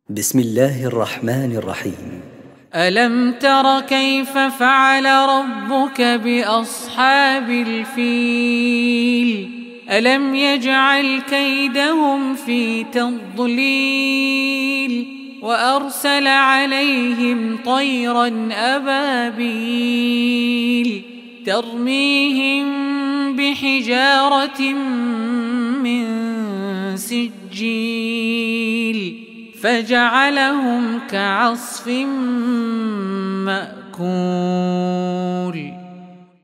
بسم الله الرحمن الرحيم. ألم تر كيف فعل ربك بأصحاب الفيل ألم يجعل كيدهم في تضليل وأرسل عليهم طيرا أبابيل ترميهم بحجارة من سجيل فجعلهم كعصف مأكول.